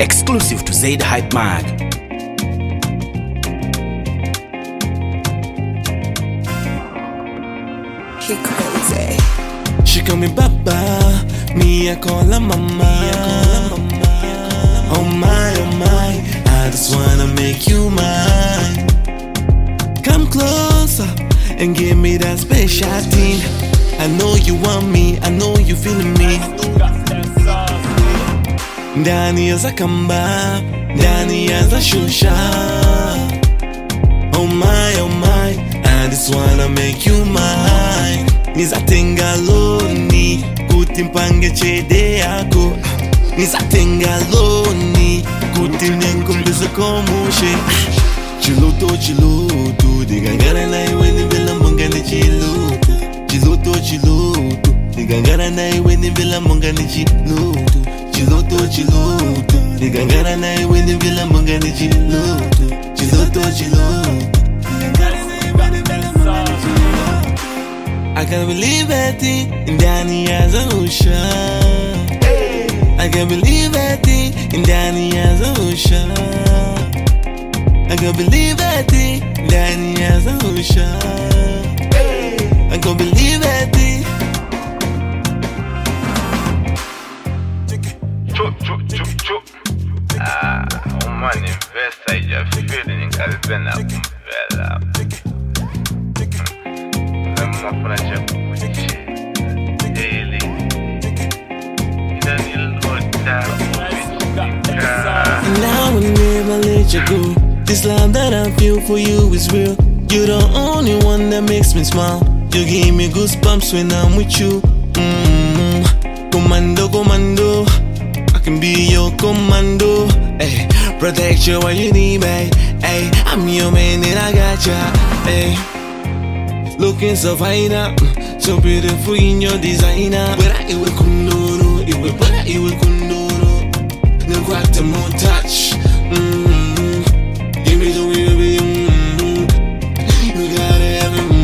Exclusive to Zaid Hype Mag. He crazy. She call me Baba, me I call her Mama. Oh my, I just wanna make you mine. Come closer and give me that special thing. I know you want me, I know you feeling me. Ndani ya Zakamba, ndani ya Zashusha. Oh my, I just wanna make you mine. Nizatenga loni, kuti mpange chede yako. Nizatenga loni, kuti mnenkumbiza komushe. Chiluto, digangara na iwe ni vila monga ni chiluto. Chiluto, digangara na iwe ni vila monga ni chiluto. Chiluto, digangara na iwe ni vila monga ni chiluto. Chiluto. I can't believe it, ndani ya Zahusha. I can't believe it, ndani ya Zahusha. I can't believe it, ndani ya Zahusha. I can't believe it. Chuk. Uma investa e já feeling calvena kumbela. Lema pracha kuchi. Daily. Daniel Ota. Now I'll never let you go. This love that I feel for you is real. You're the only one that makes me smile. You give me goosebumps when I'm with you. Commando. I can be your commando. Ay, protect you when you need me. Ay, I'm your man and I got ya. Ay, looking so fine, so beautiful in your designer. But I will kundoro, it will kundoro. No quack to more touch. Give me the way, baby. You gotta have it.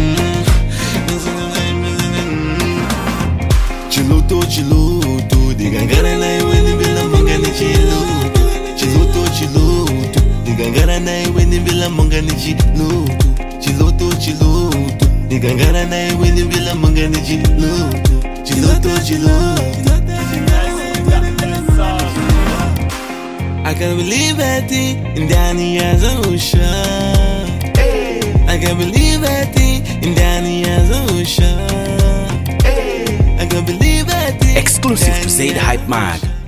Chiluto, digangara na iwe ni vila monga ni chiluto. Chiluto, digangara na iwe ni vila monga ni chiluto. Chiluto, digangara na iwe ni vila monga ni chiluto. Chiluto. I can't believe it, ndani ya Zahusha. I can't believe it, ndani ya Zahusha. I can't believe it. Exclusive to Zaid Hype Mag.